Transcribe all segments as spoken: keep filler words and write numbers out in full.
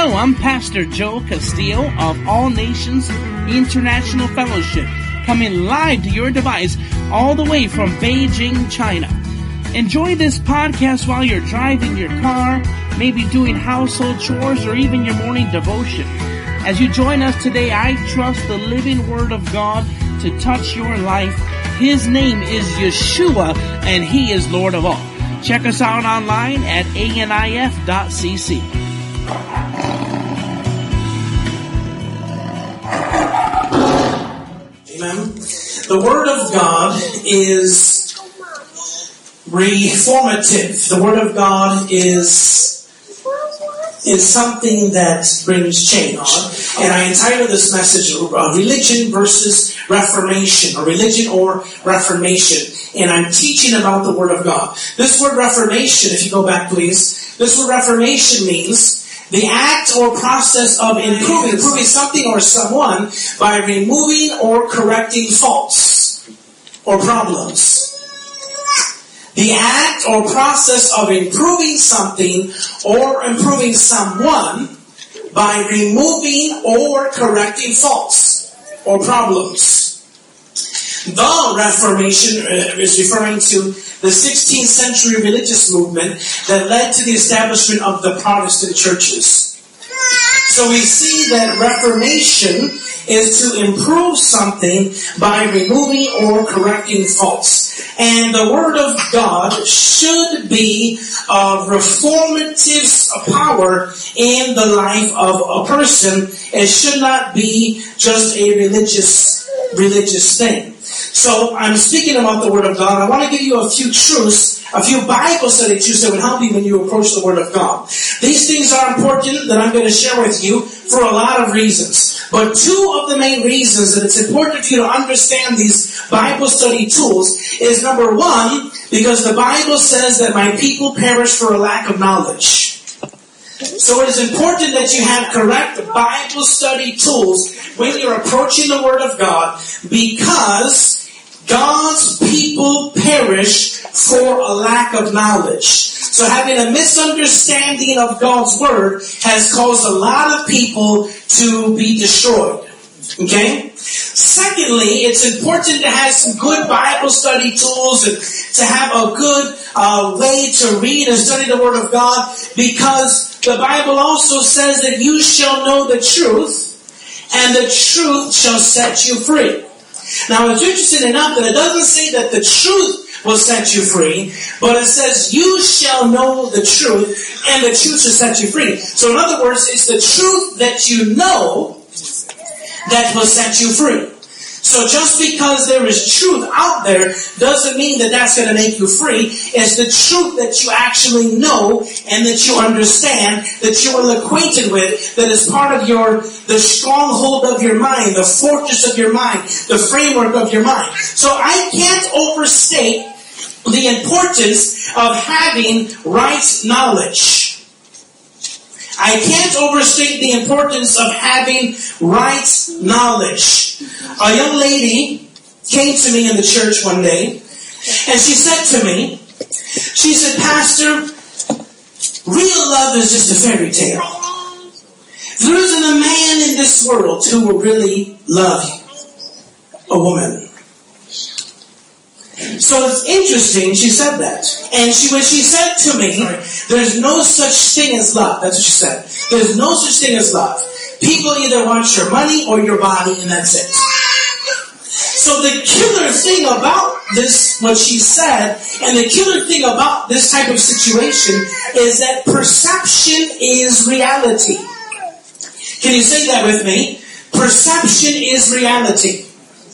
Hello, I'm Pastor Joe Castillo of All Nations International Fellowship, coming live to your device all the way from Beijing, China. Enjoy this podcast while you're driving your car, maybe doing household chores, or even your morning devotion. As you join us today, I trust the living Word of God to touch your life. His name is Yeshua, and He is Lord of all. Check us out online at A N I F dot C C. Amen. The Word of God is reformative. The Word of God is is something that brings change. And I entitled this message, uh, Religion versus Reformation, or Religion or Reformation. And I'm teaching about the Word of God. This word Reformation, if you go back please, this word Reformation means the act or process of improving, improving something or someone by removing or correcting faults or problems. The act or process of improving something or improving someone by removing or correcting faults or problems. The Reformation is referring to the sixteenth century religious movement that led to the establishment of the Protestant churches. So we see that Reformation is to improve something by removing or correcting faults. And the Word of God should be a reformative power in the life of a person. It should not be just a religious, religious thing. So I'm speaking about the Word of God. I want to give you a few truths, a few Bible study truths that would help you when you approach the Word of God. These things are important that I'm going to share with you for a lot of reasons. But two of the main reasons that it's important for you to understand these Bible study tools is, number one, because the Bible says that my people perish for a lack of knowledge. So it is important that you have correct Bible study tools when you're approaching the Word of God, because God's people perish for a lack of knowledge. So having a misunderstanding of God's Word has caused a lot of people to be destroyed. Okay? Secondly, it's important to have some good Bible study tools and to have a good uh, way to read and study the Word of God, because the Bible also says that you shall know the truth, and the truth shall set you free. Now, it's interesting enough that it doesn't say that the truth will set you free, but it says you shall know the truth, and the truth shall set you free. So in other words, it's the truth that you know that will set you free. So just because there is truth out there doesn't mean that that's going to make you free. It's the truth that you actually know and that you understand, that you are acquainted with, that is part of your, the stronghold of your mind, the fortress of your mind, the framework of your mind. So I can't overstate the importance of having right knowledge. I can't overstate the importance of having right knowledge. A young lady came to me in the church one day, and she said to me, she said, Pastor, real love is just a fairy tale. There isn't a man in this world who will really love a woman. So it's interesting, she said that. And she, when she said to me, there's no such thing as love. That's what she said. There's no such thing as love. People either want your money or your body, and that's it. So the killer thing about this, what she said, and the killer thing about this type of situation is that perception is reality. Can you say that with me? Perception is reality.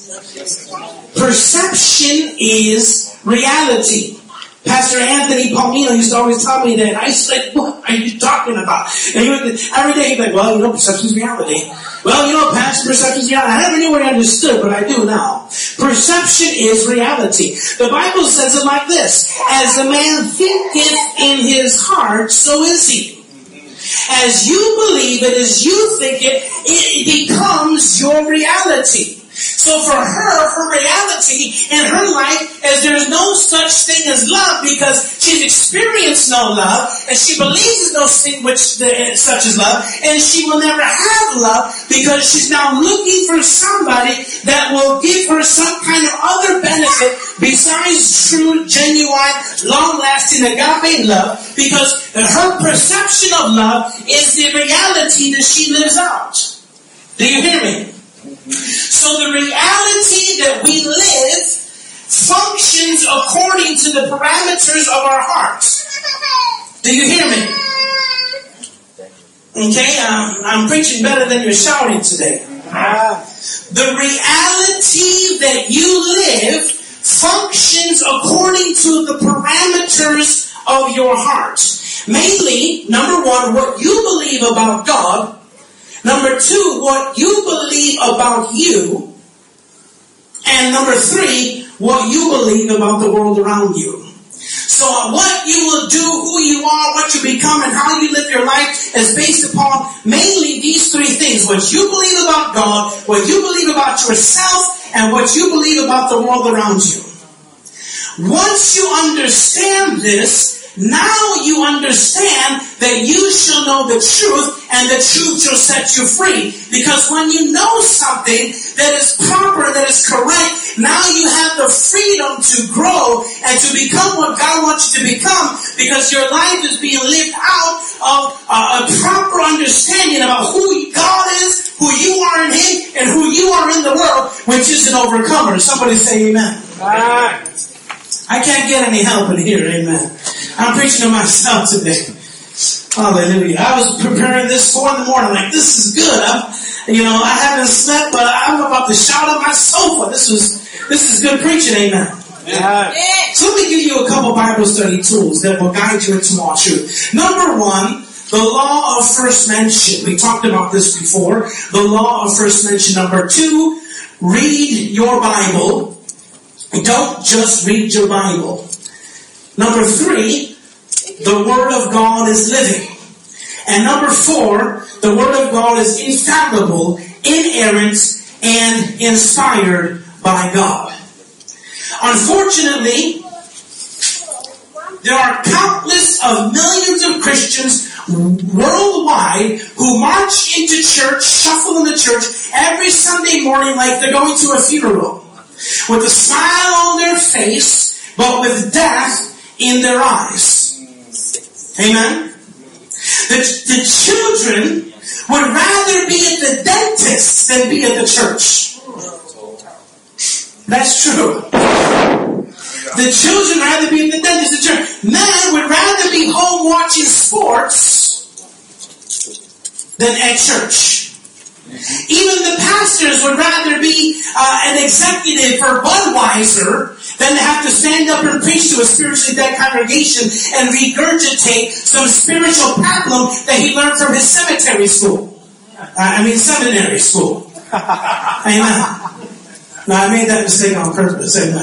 Perception is reality. Pastor Anthony Palmino used to always tell me that. I said, what are you talking about? And he would, every day he'd be like, well, you know, perception is reality. Well, you know, Pastor, perception is reality. I never knew what I understood, but I do now. Perception is reality. The Bible says it like this: as a man thinketh in his heart, so is he. As you believe it, as you think it, it becomes your reality. So for her, her reality in her life is there's no such thing as love because she's experienced no love and she believes there's no thing which the, such as love, and she will never have love because she's now looking for somebody that will give her some kind of other benefit besides true, genuine, long-lasting agape love, because her perception of love is the reality that she lives out. Do you hear me? So the reality that we live functions according to the parameters of our hearts. Do you hear me? Okay, um, I'm preaching better than you're shouting today. The reality that you live functions according to the parameters of your heart. Mainly, number one, what you believe about God. Number two, what you believe about you. And number three, what you believe about the world around you. So what you will do, who you are, what you become, and how you live your life is based upon mainly these three things. What you believe about God, what you believe about yourself, and what you believe about the world around you. Once you understand this, now you understand that you shall know the truth, and the truth shall set you free. Because when you know something that is proper, that is correct, now you have the freedom to grow and to become what God wants you to become, because your life is being lived out of uh, a proper understanding about who God is, who you are in Him, and who you are in the world, which is an overcomer. Somebody say amen. Ah. I can't get any help in here, amen. I'm preaching to myself today. Hallelujah. I was preparing this four in the morning, like, this is good. I'm, you know, I haven't slept, but I'm about to shout on my sofa. This was, this is good preaching, amen. Yeah. So let me give you a couple Bible study tools that will guide you into all truth. Number one, the law of first mention. We talked about this before. The law of first mention. Number two, read your Bible. Don't just read your Bible. Number three, the Word of God is living. And number four, the Word of God is infallible, inerrant, and inspired by God. Unfortunately, there are countless of millions of Christians worldwide who march into church, shuffle in the church every Sunday morning like they're going to a funeral, with a smile on their face, but with death in their eyes. Amen? The, the children would rather be at the dentist than be at the church. That's true. The children rather be at the dentist than the church. Men would rather be home watching sports than at church. Even the pastors would rather be uh, an executive for Budweiser than to have to stand up and preach to a spiritually dead congregation and regurgitate some spiritual pablum that he learned from his cemetery school. Uh, I mean seminary school. Amen. No, I made that mistake on purpose. Amen.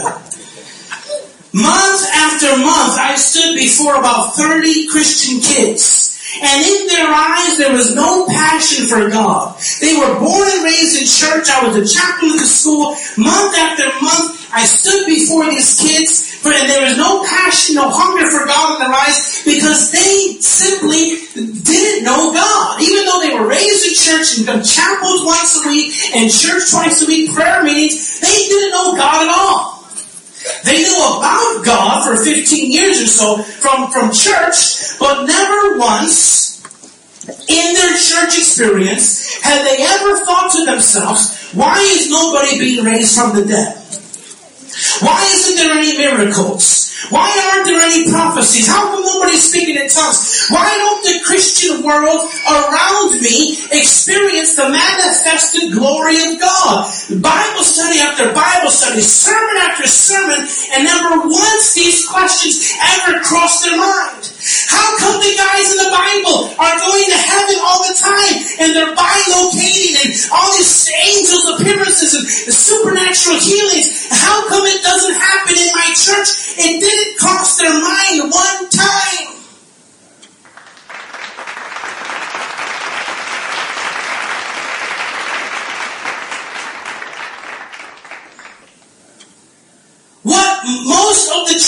Month after month, I stood before about thirty Christian kids. And in their eyes, there was no passion for God. They were born and raised in church. I was a chaplain at the school. Month after month, I stood before these kids, and there was no passion, no hunger for God in their eyes, because they simply didn't know God. Even though they were raised in church and done chapels once a week and church twice a week, prayer meetings, they didn't know God at all. They knew about God for fifteen years or so from, from church, but never once in their church experience had they ever thought to themselves, why is nobody being raised from the dead? Why isn't there any miracles? Why aren't there any prophecies? How come nobody's speaking in tongues? Why don't the Christian world around me experience the manifested glory of God? Bible study after Bible study, sermon after sermon, and never once these questions ever crossed their mind. How come the guys in the Bible are going to heaven all the time and they're bilocating and all these angels appearances and supernatural healings? How come it doesn't happen in my church? It didn't cross their mind one time.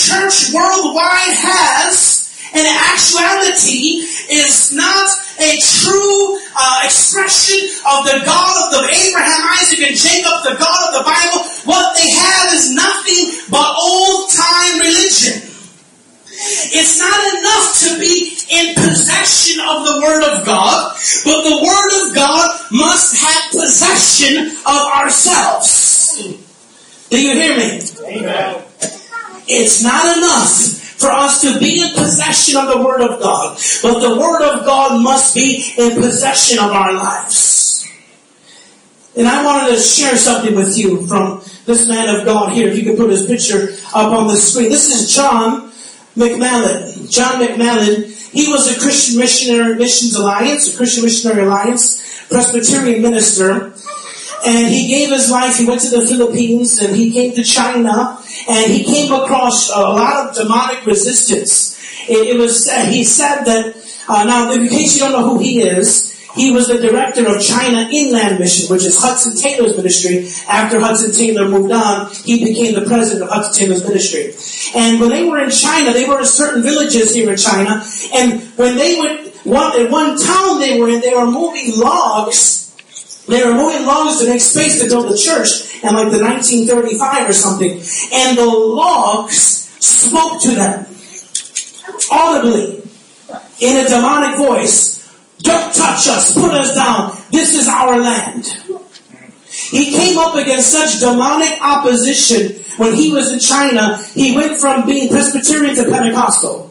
church worldwide has, in actuality, is not a true uh, expression of the God of the Abraham, Isaac, and Jacob, the God of the Bible. What they have is nothing but old-time religion. It's not enough to be in possession of the Word of God, but the Word of God must have possession of ourselves. Do you hear me? Amen. It's not enough for us to be in possession of the Word of God, but the Word of God must be in possession of our lives. And I wanted to share something with you from this man of God here. If you could put his picture up on the screen. This is John McMillan. John McMillan. He was a Christian Missionary Missions Alliance, a Christian Missionary Alliance Presbyterian minister. And he gave his life. He went to the Philippines and he came to China. And he came across a lot of demonic resistance. It, it was, uh, he said that, uh, now in case you don't know who he is, he was the director of China Inland Mission, which is Hudson Taylor's ministry. After Hudson Taylor moved on, he became the president of Hudson Taylor's ministry. And when they were in China, they were in certain villages here in China. And when they went, one, in one town they were in, they were moving logs. They were moving logs to make space to build a church in like the nineteen thirty-five or something. And the logs spoke to them audibly in a demonic voice. Don't touch us. Put us down. This is our land. He came up against such demonic opposition when he was in China. He went from being Presbyterian to Pentecostal.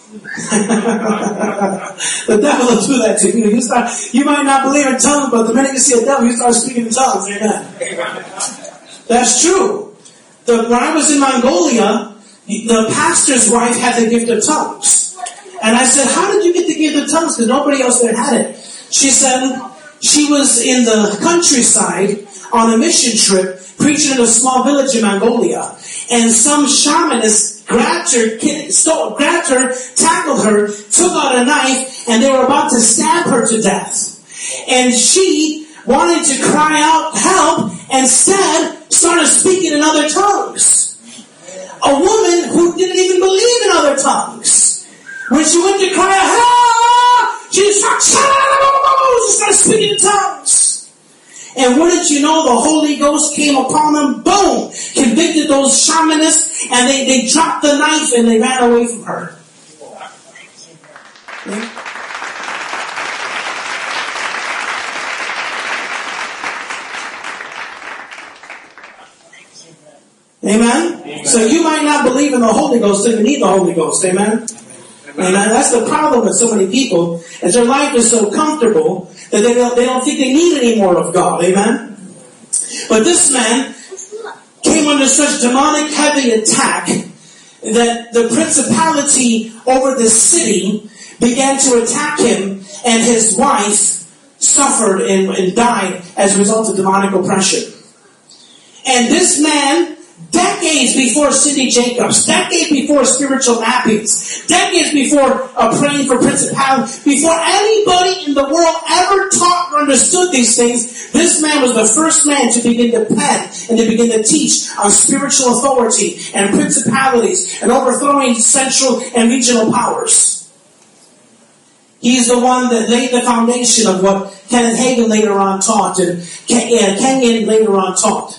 The devil will do that to you. You start, you might not believe in tongues, but the minute you see a devil, you start speaking in tongues. Amen. That's true. The, when I was in Mongolia, the pastor's wife had the gift of tongues. And I said, how did you get the gift of tongues? Because nobody else there had it. She said she was in the countryside on a mission trip, preaching in a small village in Mongolia. And some shamanist grabbed her, stole, grabbed her, tackled her, took out a knife, and they were about to stab her to death. And she wanted to cry out help, and instead started speaking in other tongues. A woman who didn't even believe in other tongues. When she went to cry out, help, she started speaking in tongues. And what did you know? The Holy Ghost came upon them, boom, convicted those shamanists, and they, they dropped the knife and they ran away from her. Okay? Amen? Amen? So you might not believe in the Holy Ghost, so you need the Holy Ghost. Amen? And that's the problem with so many people, is their life is so comfortable that they don't, they don't think they need any more of God. Amen? But this man came under such demonic heavy attack that the principality over the city began to attack him, and his wife suffered and, and died as a result of demonic oppression. And this man, decades before Cindy Jacobs, decades before spiritual mappings, decades before uh, praying for principality, before anybody in the world ever taught or understood these things, this man was the first man to begin to pen and to begin to teach on spiritual authority and principalities and overthrowing central and regional powers. He's the one that laid the foundation of what Kenneth Hagin later on taught and Kenyon later on taught.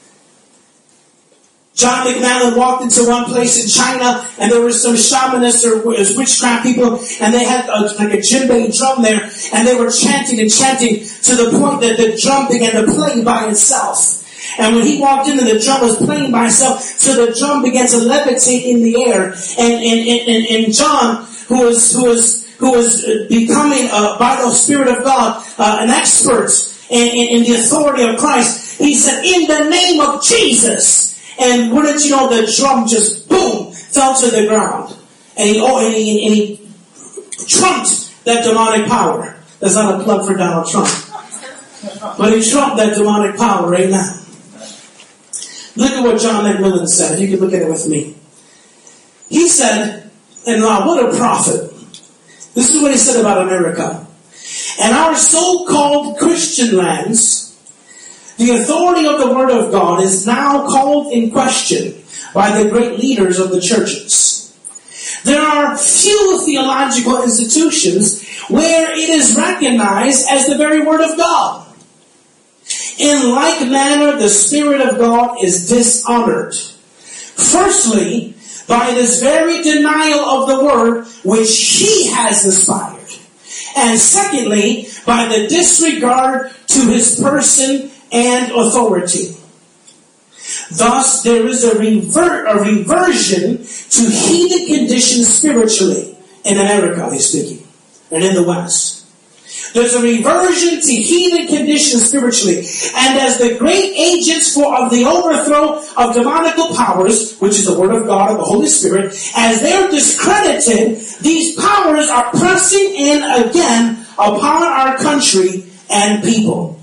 John McMillan walked into one place in China, and there were some shamanists or witchcraft people, and they had a, like a djembe drum there, and they were chanting and chanting to the point that the drum began to play by itself. And when he walked in, and the drum was playing by itself, so the drum began to levitate in the air. And and and, and John, who was who was who was becoming uh, by the Spirit of God uh, an expert in, in, in the authority of Christ, he said, "In the name of Jesus." And wouldn't you know, the drum just, boom, fell to the ground. And he, oh, and he, and he trumped that demonic power. That's not a plug for Donald Trump. But he trumped that demonic power right now. Look at what John McMillan said. If you could look at it with me. He said, and wow, what a prophet. This is what he said about America. And our so-called Christian lands, the authority of the Word of God is now called in question by the great leaders of the churches. There are few theological institutions where it is recognized as the very Word of God. In like manner, the Spirit of God is dishonored. Firstly, by this very denial of the Word which He has inspired. And secondly, by the disregard to His person and authority. Thus, there is a, rever- a reversion to heathen conditions spiritually. In America, he's speaking. And in the West. There's a reversion to heathen conditions spiritually. And as the great agents for of the overthrow of demonical powers, which is the Word of God and the Holy Spirit, as they're discredited, these powers are pressing in again upon our country and people.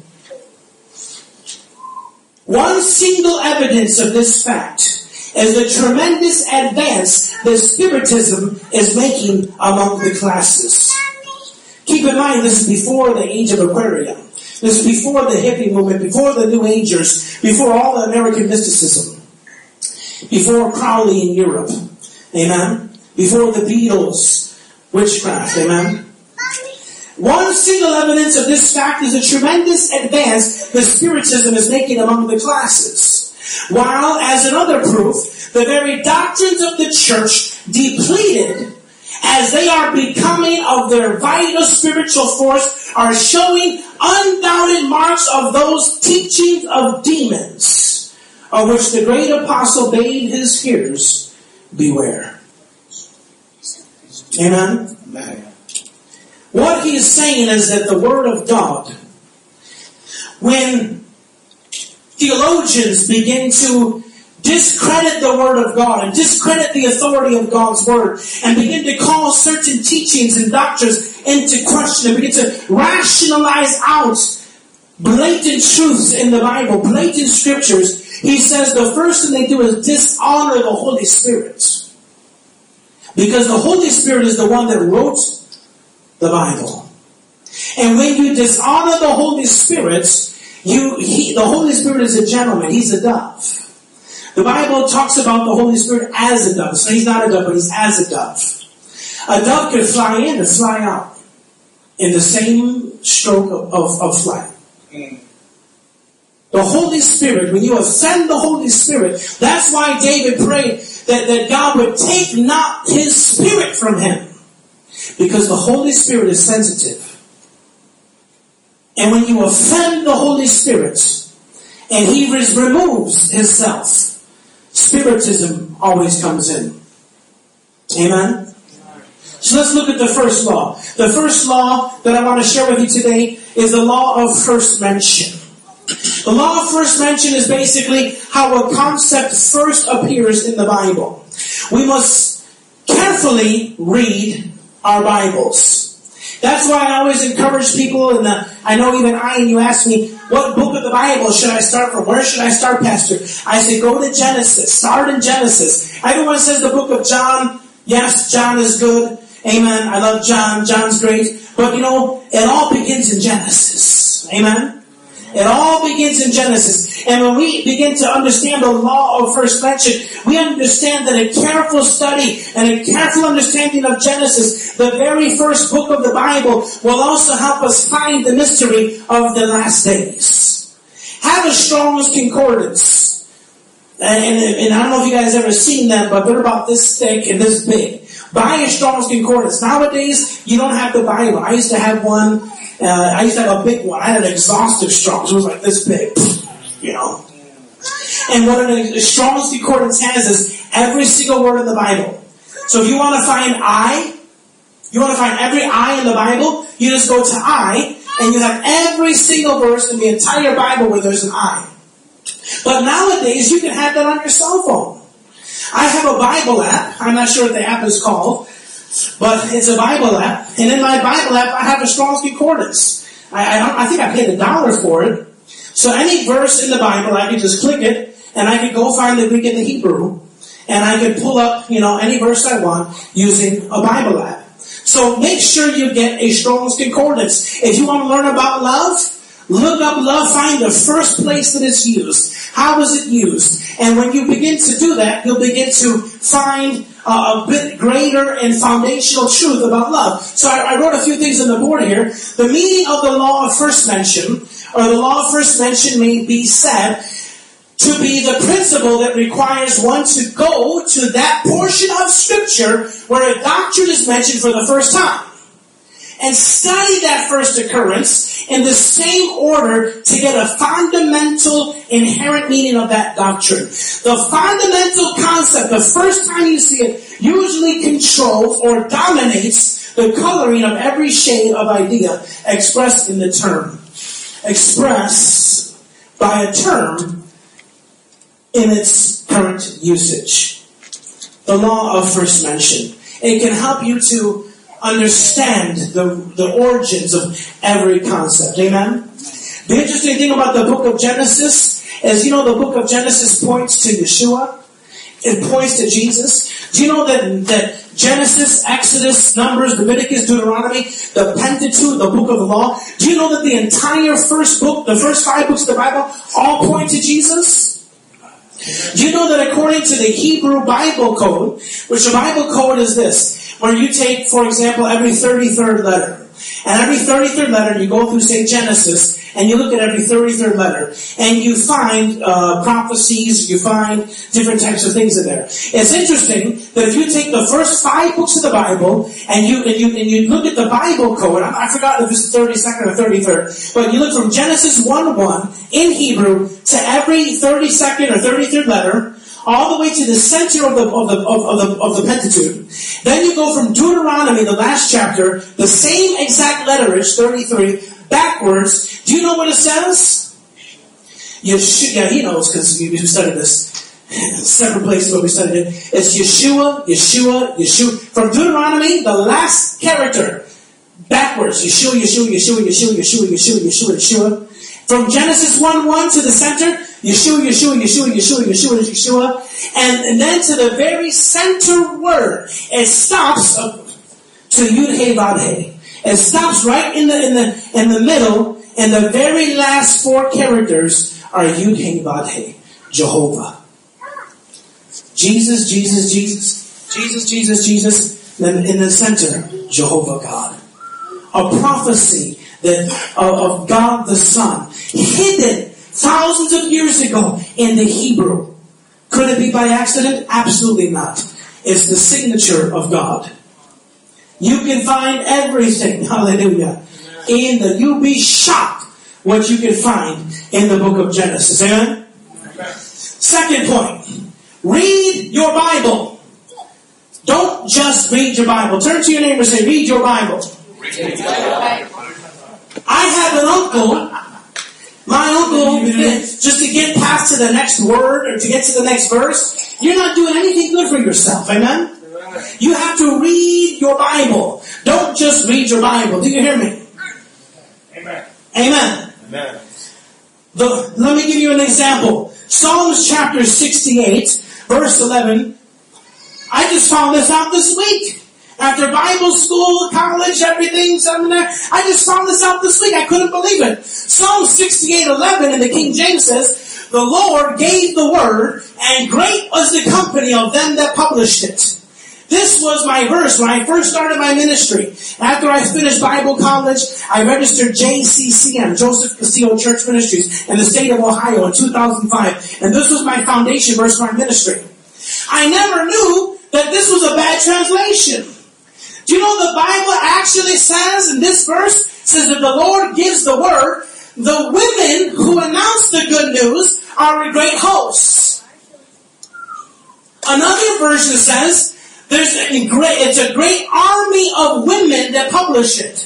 One single evidence of this fact is the tremendous advance that Spiritism is making among the classes. Keep in mind, this is before the age of Aquarium. This is before the hippie movement, before the New Agers, before all the American mysticism, before Crowley in Europe. Amen? Before the Beatles, witchcraft. Amen? One single evidence of this fact is a tremendous advance that Spiritism is making among the classes. While, as another proof, the very doctrines of the church depleted as they are becoming of their vital spiritual force, are showing undoubted marks of those teachings of demons, of which the great apostle bade his hearers beware. Amen? Amen. What he is saying is that the Word of God, when theologians begin to discredit the Word of God and discredit the authority of God's Word and begin to call certain teachings and doctrines into question and begin to rationalize out blatant truths in the Bible, blatant scriptures, he says the first thing they do is dishonor the Holy Spirit. Because the Holy Spirit is the one that wrote the Bible. And when you dishonor the Holy Spirit, you he, the Holy Spirit is a gentleman. He's a dove. The Bible talks about the Holy Spirit as a dove. So he's not a dove, but he's as a dove. A dove can fly in and fly out in the same stroke of, of, of flight. Mm. The Holy Spirit, when you offend the Holy Spirit, that's why David prayed that, that God would take not his spirit from him. Because the Holy Spirit is sensitive. And when you offend the Holy Spirit, and he removes himself, Spiritism always comes in. Amen? So let's look at the first law. The first law that I want to share with you today is the law of first mention. The law of first mention is basically how a concept first appears in the Bible. We must carefully read our Bibles. That's why I always encourage people, and I know even I, and you ask me, what book of the Bible should I start from? Where should I start, Pastor? I say, go to Genesis. Start in Genesis. Everyone says the book of John. Yes, John is good. Amen. I love John. John's great. But you know, it all begins in Genesis. Amen. It all begins in Genesis. And when we begin to understand the law of first mention, we understand that a careful study and a careful understanding of Genesis, the very first book of the Bible, will also help us find the mystery of the last days. Have a Strong's Concordance. And, and, and I don't know if you guys ever seen them, but they're about this thick and this big. Buy a Strong's Concordance. Nowadays, you don't have to buy one. I used to have one. Uh, I used to have a big one. I had an exhaustive Strong's. It was like this big, you know. And what a Strong's Concordance has is every single word in the Bible. So if you want to find I, you want to find every I in the Bible, you just go to I, and you have every single verse in the entire Bible where there's an I. But nowadays, you can have that on your cell phone. I have a Bible app. I'm not sure what the app is called. But it's a Bible app, and in my Bible app, I have a Strong's Concordance. I, I, don't, I think I paid a dollar for it. So any verse in the Bible, I could just click it, and I could go find the Greek and the Hebrew, and I could pull up, you know, any verse I want using a Bible app. So make sure you get a Strong's Concordance. If you want to learn about love, Look up love, find the first place that it's used. How is it used? And when you begin to do that, you'll begin to find uh, a bit greater and foundational truth about love. So I, I wrote a few things on the board here. The meaning of the law of first mention, or the law of first mention may be said to be the principle that requires one to go to that portion of Scripture where a doctrine is mentioned for the first time, and study that first occurrence in the same order to get a fundamental inherent meaning of that doctrine. The fundamental concept, the first time you see it, usually controls or dominates the coloring of every shade of idea expressed in the term. Expressed by a term in its current usage. The law of first mention. It can help you to understand the, the origins of every concept. Amen? The interesting thing about the book of Genesis is, you know, the book of Genesis points to Yeshua. It points to Jesus. Do you know that, that Genesis, Exodus, Numbers, Leviticus, Deuteronomy, the Pentateuch, the book of the law, do you know that the entire first book, the first five books of the Bible, all point to Jesus? Do you know that according to the Hebrew Bible code, which the Bible code is this, where you take, for example, every thirty-third letter, and every thirty-third letter you go through, say, Genesis, and you look at every thirty-third letter, and you find uh, prophecies, you find different types of things in there. It's interesting that if you take the first five books of the Bible, and you and you and you look at the Bible code, I, I forgot if it's the thirty-second or thirty-third, but you look from Genesis one one in Hebrew to every thirty-second or thirty-third letter, all the way to the center of the of the of, of the of the Pentateuch. Then you go from Deuteronomy, the last chapter, the same exact letterage, thirty-three, backwards. Do you know what it says? Yeshua, yeah, he knows because we studied this. Several places where we studied it. It's Yeshua, Yeshua, Yeshua. From Deuteronomy, the last character, backwards. Yeshua, Yeshua, Yeshua, Yeshua, Yeshua, Yeshua, Yeshua, Yeshua. From Genesis one one to the center, Yeshua, Yeshua, Yeshua, Yeshua, Yeshua, Yeshua. And, and then to the very center word, it stops to Yud He Vav He. It stops right in the in the in the middle, and the very last four characters are Yud He Vav He, Jehovah. Jesus, Jesus, Jesus, Jesus, Jesus, Jesus. Then in the center, Jehovah God. A prophecy that of, of God the Son, hidden thousands of years ago in the Hebrew. Could it be by accident? Absolutely not. It's the signature of God. You can find everything, hallelujah, in the, you'll be shocked what you can find in the book of Genesis. Amen? Second point, read your Bible. Don't just read your Bible. Turn to your neighbor and say, read your Bible. Read your Bible. I have an uncle, my uncle, just to get past to the next word or to get to the next verse, you're not doing anything good for yourself. Amen? You have to read your Bible. Don't just read your Bible. Do you hear me? Amen. Amen. Amen. The, let me give you an example. Psalms chapter sixty-eight, verse eleven. I just found this out this week. After Bible school, college, everything, seminary, I just found this out this week. I couldn't believe it. Psalm sixty-eight eleven in the King James says, the Lord gave the word, and great was the company of them that published it. This was my verse when I first started my ministry. After I finished Bible college, I registered J C C M, Joseph Castillo Church Ministries, in the state of Ohio in two thousand five. And this was my foundation verse for my ministry. I never knew that this was a bad translation. Do you know the Bible actually says in this verse, says that the Lord gives the word, the women who announce the good news are a great host. Another version says, there's a great, it's a great army of women that publish it.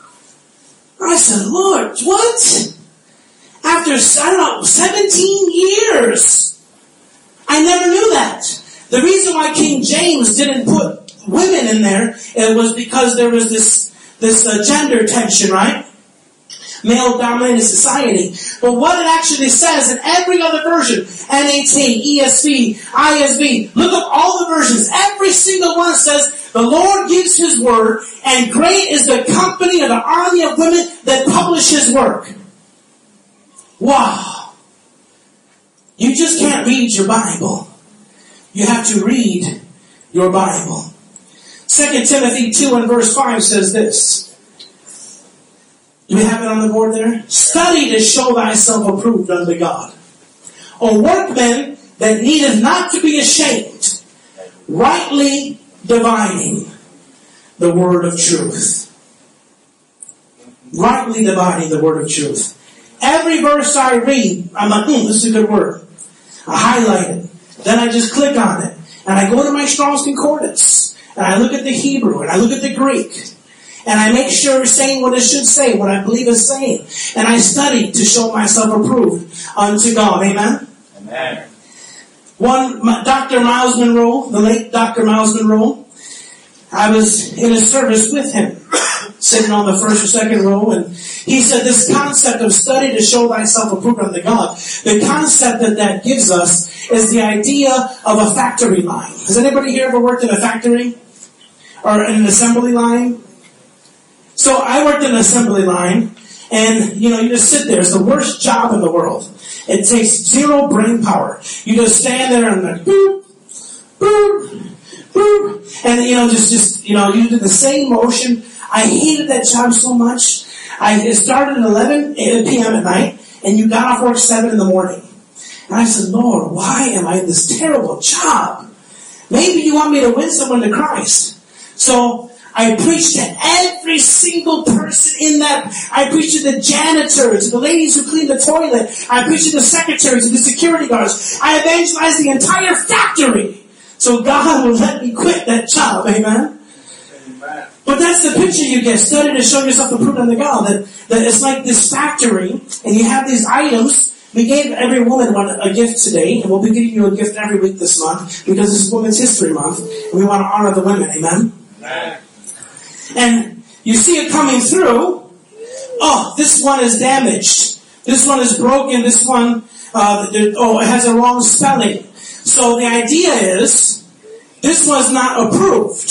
I said, Lord, what? After, I don't know, seventeen years, I never knew that. The reason why King James didn't put women in there, it was because there was this this uh, gender tension, right? Male-dominated society. But what it actually says in every other version, N A T, E S V, I S V, look up all the versions. Every single one says, the Lord gives His word, and great is the company of the army of women that publish His work. Wow. You just can't read your Bible. You have to read your Bible. Second Timothy two and verse five says this. Do we have it on the board there? Study to show thyself approved unto God. A workman that needeth not to be ashamed, rightly dividing the word of truth. Rightly dividing the word of truth. Every verse I read, I'm like, hmm, this is a good word. I highlight it. Then I just click on it. And I go to my Strong's Concordance. And I look at the Hebrew. And I look at the Greek. And I make sure it's saying what it should say, what I believe it's saying. And I study to show myself approved unto God. Amen? Amen. One, Doctor Miles Monroe, the late Doctor Miles Monroe, I was in a service with him, sitting on the first or second row, and he said this concept of study to show thyself approved unto God, the concept that that gives us is the idea of a factory line. Has anybody here ever worked in a factory? Or in an assembly line? So I worked in an assembly line, and, you know, you just sit there. It's the worst job in the world. It takes zero brain power. You just stand there and like, boop, boop, boop, and, you know, just, just, you know, you do the same motion. I hated that job so much. I it started at eleven p.m. at night, and you got off work seven in the morning. And I said, Lord, why am I in this terrible job? Maybe you want me to win someone to Christ. So I preached to every single person in that. I preached to the janitor, to the ladies who clean the toilet. I preached to the secretary, to the security guards. I evangelized the entire factory. So God will let me quit that job. Amen? Amen. But that's the picture you get. Study to show yourself approved unto God. That, that it's like this factory, and you have these items. We gave every woman one a gift today, and we'll be giving you a gift every week this month, because this is Women's History Month, and we want to honor the women. Amen? Amen. And you see it coming through. Oh, this one is damaged. This one is broken. This one, uh, oh, it has a wrong spelling. So the idea is, this one's not approved.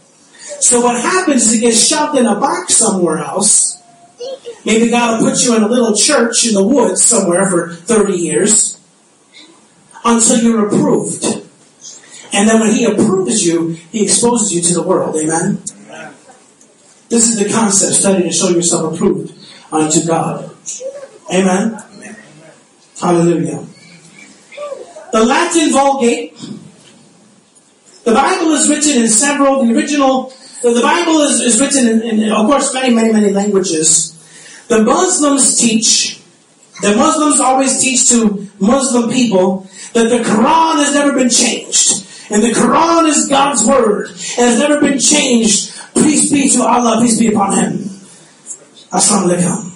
So what happens is it gets shoved in a box somewhere else. Maybe God will put you in a little church in the woods somewhere for thirty years until you're approved. And then when He approves you, He exposes you to the world. Amen? Amen. This is the concept. Study to show yourself approved unto God. Amen? Amen. Hallelujah. The Latin Vulgate. The Bible is written in several, the original, so the Bible is, is written in, in, of course, many, many, many languages. The Muslims teach, the Muslims always teach to Muslim people that the Quran has never been changed. And the Quran is God's word and has never been changed. Peace be to Allah, peace be upon Him. Assalamu alaikum.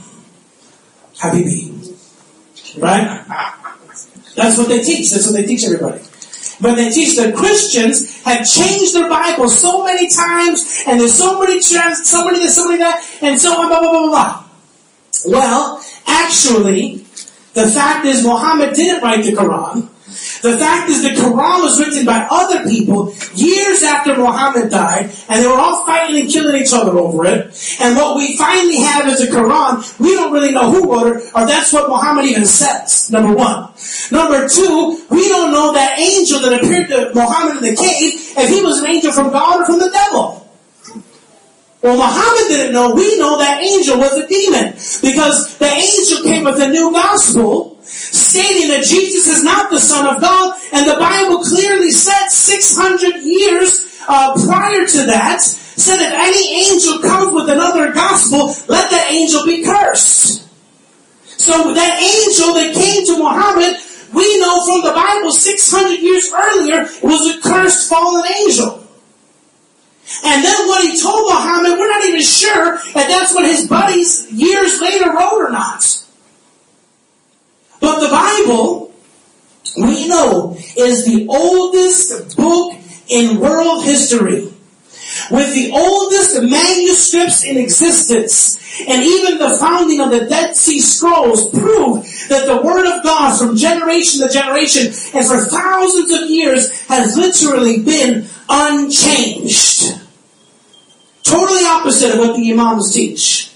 Habibi. Right? That's what they teach. That's what they teach everybody. But they teach that Christians have changed their Bible so many times, and there's so many trans, so many this, so many that, and so on, blah, blah, blah, blah, blah. Well, actually, the fact is Muhammad didn't write the Quran. The fact is the Quran was written by other people years after Muhammad died, and they were all fighting and killing each other over it. And what we finally have is a Quran. We don't really know who wrote it, or that's what Muhammad even says, number one. Number two, we don't know that angel that appeared to Muhammad in the cave, if he was an angel from God or from the devil. Well, Muhammad didn't know. We know that angel was a demon, because the angel came with a new gospel stating that Jesus is not the Son of God, and the Bible clearly said six hundred years uh, prior to that, said if any angel comes with another gospel, let that angel be cursed. So that angel that came to Muhammad, we know from the Bible six hundred years earlier, was a cursed fallen angel. And then what he told Muhammad, we're not even sure if that's what his buddies years later wrote or not. But the Bible, we know, is the oldest book in world history, with the oldest manuscripts in existence. And even the founding of the Dead Sea Scrolls prove that the Word of God from generation to generation and for thousands of years has literally been unchanged. Totally opposite of what the Imams teach.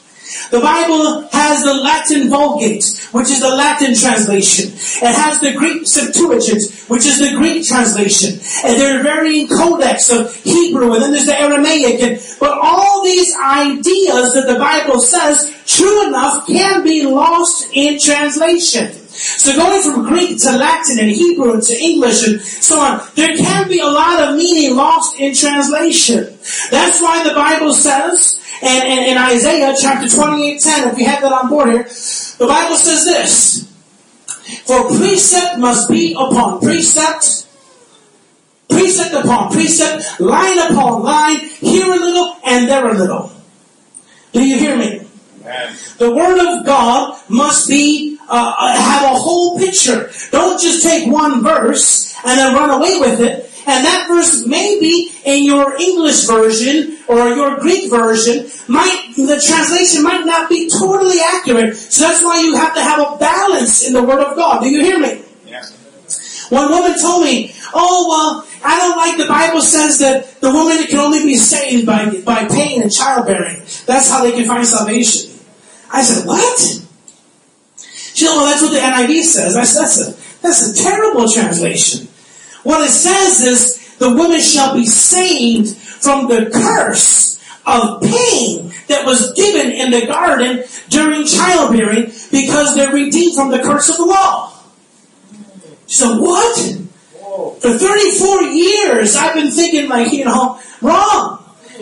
The Bible has the Latin Vulgate, which is the Latin translation. It has the Greek Septuagint, which is the Greek translation. And there are varying codex of Hebrew, and then there's the Aramaic. And, but all these ideas that the Bible says, true enough, can be lost in translation. So going from Greek to Latin and Hebrew to English and so on, there can be a lot of meaning lost in translation. That's why the Bible says, and, and in Isaiah chapter twenty-eight ten, if we have that on board here, the Bible says this: for precept must be upon precept, precept upon precept, line upon line, here a little and there a little. Do you hear me? Amen. The Word of God must be uh, have a whole picture. Don't just take one verse and then run away with it. And that verse may be in your English version or your Greek version. Might the translation might not be totally accurate. So that's why you have to have a balance in the Word of God. Do you hear me? Yes. One woman told me, "Oh well, I don't like the Bible says that the woman can only be saved by by pain and childbearing. That's how they can find salvation." I said, "What?" She said, "Well, that's what the N I V says." I said, "That's a that's a terrible translation. What it says is the woman shall be saved from the curse of pain that was given in the garden during childbearing because they're redeemed from the curse of the law." She said, "What?" For thirty-four years, I've been thinking like, you know, wrong.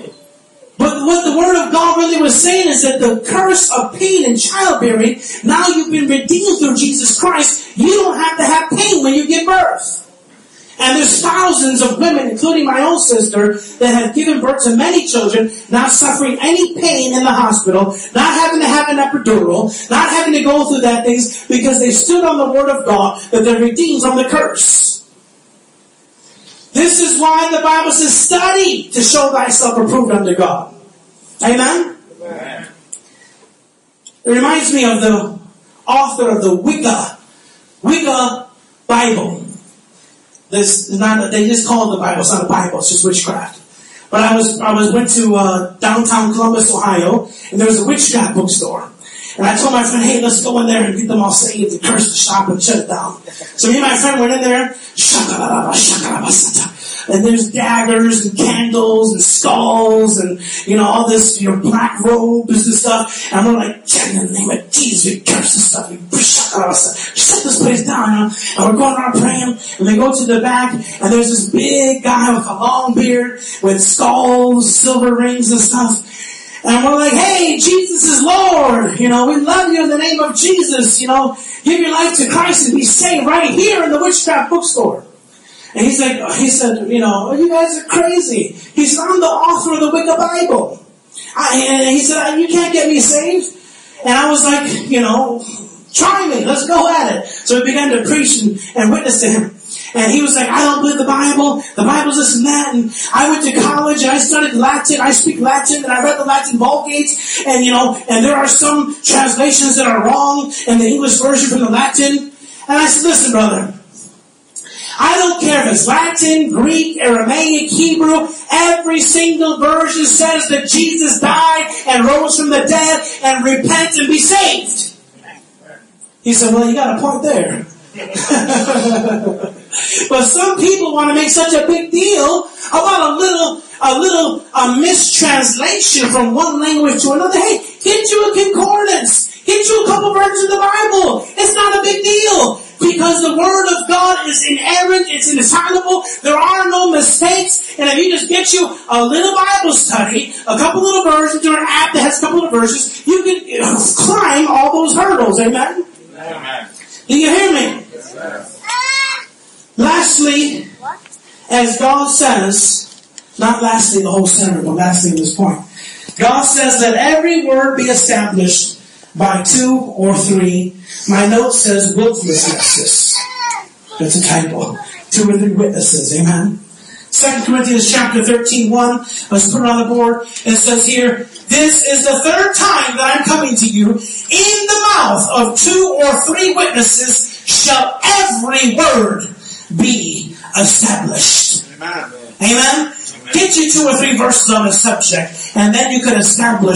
But what the Word of God really was saying is that the curse of pain and childbearing, now you've been redeemed through Jesus Christ, you don't have to have pain when you give birth. And there's thousands of women, including my own sister, that have given birth to many children, not suffering any pain in the hospital, not having to have an epidural, not having to go through that things, because they stood on the Word of God, that they're redeemed from the curse. This is why the Bible says, study to show thyself approved unto God. Amen? Amen? It reminds me of the author of the Wicca, Wicca Bible. This is not, they just call it the Bible. It's not a Bible. It's just witchcraft. But I was, I was, went to, uh, downtown Columbus, Ohio, and there was a witchcraft bookstore. And I told my friend, "Hey, let's go in there and get them all saved and curse the shop and shut it down." So me and my friend went in there, and there's daggers and candles and skulls and, you know, all this, you know, black robes and stuff. And we're like, "In the name of Jesus, we curse this stuff. We shut this place down." You know? And we're going around praying, and we go to the back, and there's this big guy with a long beard with skulls, silver rings and stuff. And we're like, "Hey, Jesus is Lord. You know, we love you in the name of Jesus. You know, give your life to Christ and be saved right here in the witchcraft bookstore." And he's like, he said, "You know, you guys are crazy." He said, "I'm the author of the Wicca Bible." I, and he said, "You can't get me saved." And I was like, you know, "Try me. Let's go at it." So we began to preach and, and witness to him. And he was like, "I don't believe the Bible. The Bible's this and that." And I went to college and I studied Latin. I speak Latin and I read the Latin Vulgate. And, you know, and there are some translations that are wrong in the English version from the Latin. And I said, "Listen, brother, I don't care if it's Latin, Greek, Aramaic, Hebrew. Every single version says that Jesus died and rose from the dead, and repent and be saved." He said, "Well, you got a point there." But some people want to make such a big deal about a little, a little, a mistranslation from one language to another. Hey, get you a concordance. Get you a couple versions of the Bible. It's not a big deal. Because the Word of God is inerrant, it's infallible, there are no mistakes, and if you just get you a little Bible study, a couple little versions, or an app that has a couple of verses, you can you know, climb all those hurdles. Amen? Amen. Do you hear me? Yes. Lastly, as God says, not lastly the whole sermon, but lastly this point, God says that every word be established by two or three. My note says witnesses. That's a typo. Two or three witnesses. Amen. Second Corinthians chapter thirteen, one. Let's put it on the board. It says here, "This is the third time that I'm coming to you. In the mouth of two or three witnesses shall every word be established." Amen. Amen. Amen. Get you two or three verses on a subject, and then you can establish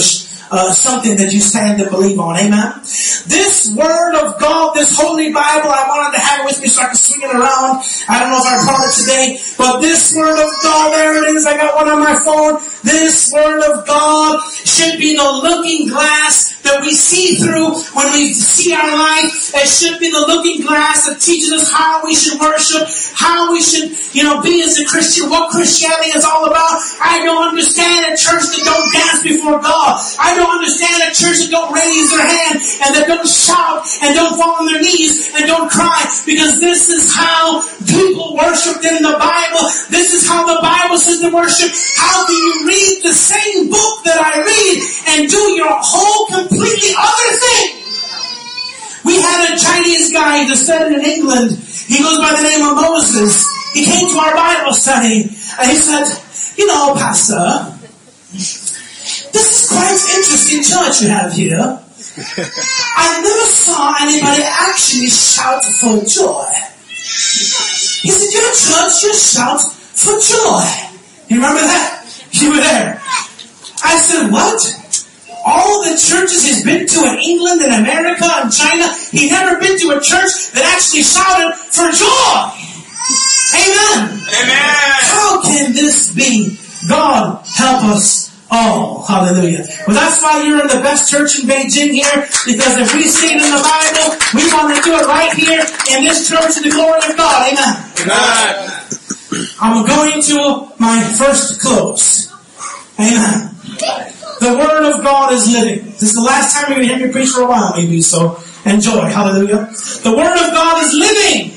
uh, something that you stand and believe on. Amen. This Word of God, this Holy Bible, I wanted to have it with me so I could swing it around. I don't know if I brought it today, but this Word of God, there it is. I got one on my phone. This Word of God should be the looking glass that we see through when we see our life. It should be the looking glass that teaches us how we should worship, how we should, you know, be as a Christian, what Christianity is all about. I don't understand a church that don't dance before God. I don't understand a church that don't raise their hand and that don't shout and don't fall on their knees and don't cry, because this is how people worshiped in the Bible. This is how the Bible says to worship. How do you read the same book that I read and do your whole completely other thing? We had a Chinese guy that studied in England. He goes by the name of Moses. He came to our Bible study and he said, you know, Pastor, this is quite interesting church you have here. I never saw anybody actually shout for joy. He said, your church, you shout for joy. You remember that? You were there. I said, what? All the churches he's been to in England and America and China, he never been to a church that actually shouted for joy. Amen. Amen. How can this be? God help us all. Hallelujah. Well, that's why you're in the best church in Beijing here, because if we see it in the Bible, we want to do it right here in this church to the glory of God. Amen. Amen. I'm going to my first close. Amen. The Word of God is living. This is the last time you're going to hear me preach for a while, maybe, so enjoy. Hallelujah. The Word of God is living.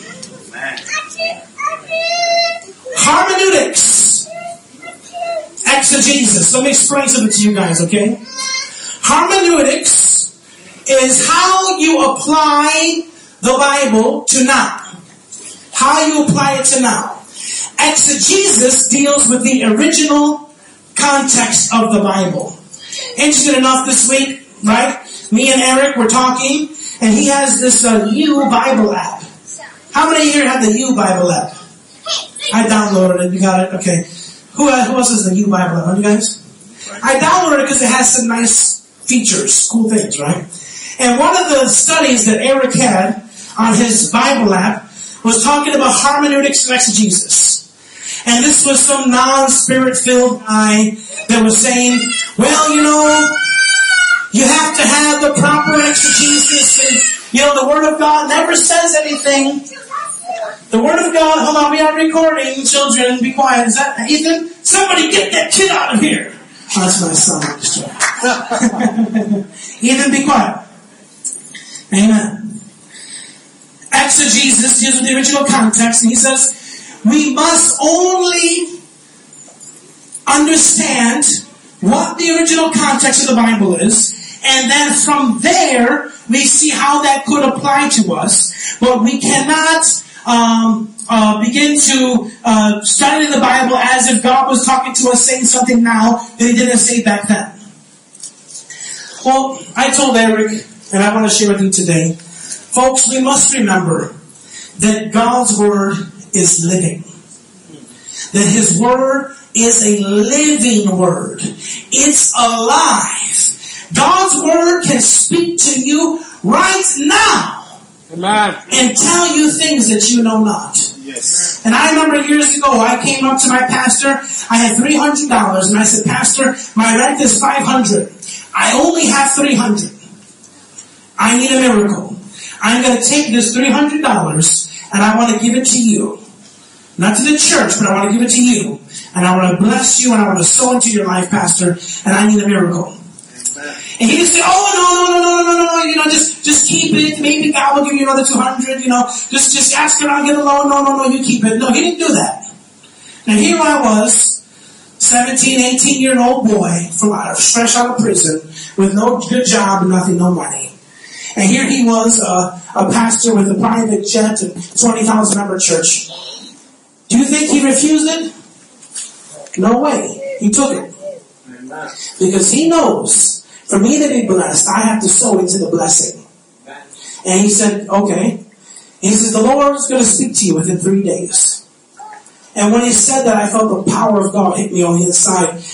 Hermeneutics. Exegesis. Let me explain something to you guys, okay? Hermeneutics is how you apply the Bible to now. How you apply it to now. Exegesis deals with the original context of the Bible. Interesting enough this week, right? Me and Eric were talking, and he has this uh, U Bible app. How many here have the U Bible app? I downloaded it. You got it? Okay. Who, uh, who else has the U Bible app? You guys? I downloaded it because it has some nice features, cool things, right? And one of the studies that Eric had on his Bible app was talking about hermeneutics and exegesis. And this was some non-spirit-filled guy that was saying, well, you know, you have to have the proper exegesis, and, you know, the Word of God never says anything. The Word of God, hold on, we are recording, children, be quiet. Is that Ethan? Somebody get that kid out of here. Oh, that's my son. Ethan, be quiet. Amen. Exegesis deals with the original context, and he says, we must only understand what the original context of the Bible is, and then from there, we see how that could apply to us. But we cannot um, uh, begin to uh, study the Bible as if God was talking to us, saying something now that He didn't say back then. Well, I told Eric, and I want to share with you today, folks, we must remember that God's Word is living. That His Word is a living Word. It's alive. God's Word can speak to you right now. Amen. And tell you things that you know not. Yes. And I remember years ago, I came up to my pastor. I had three hundred dollars, and I said, Pastor, my rent is five hundred dollars. I only have three hundred dollars. I need a miracle. I'm going to take this three hundred dollars, and I want to give it to you. Not to the church, but I want to give it to you. And I want to bless you, and I want to sow into your life, Pastor, and I need a miracle. And he didn't say, oh, no, no, no, no, no, no, no, you know, just, just keep it. Maybe God will give you another two hundred, you know. Just, just ask around, get a loan. No, no, no, you keep it. No, he didn't do that. And here I was, seventeen, eighteen-year-old boy, from out of, fresh out of prison, with no good job, nothing, no money. And here he was, uh, a pastor with a private jet and twenty thousand member church. Do you think he refused it? No way. He took it. Because he knows, for me to be blessed, I have to sow into the blessing. And he said, okay. He says, the Lord is going to speak to you within three days. And when he said that, I felt the power of God hit me on the inside.